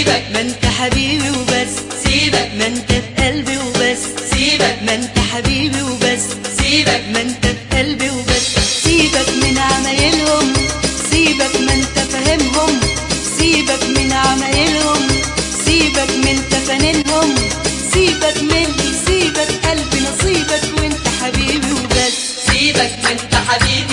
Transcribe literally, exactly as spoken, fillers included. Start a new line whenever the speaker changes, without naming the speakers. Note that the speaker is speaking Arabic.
سيبك
ما انت حبيبي وبس،
سيبك
ما انت في قلبي وبس،
سيبك
ما انت حبيبي وبس،
سيبك
ما انت في قلبي وبس. سيبك من عمايلهم، سيبك ما انت فاهمهم، سيبك من عمايلهم، سيبك من تفانينهم، سيبك مني، سيبك قلبي نصيبك وانت حبيبي وبس.
سيبك ما انت حبيبي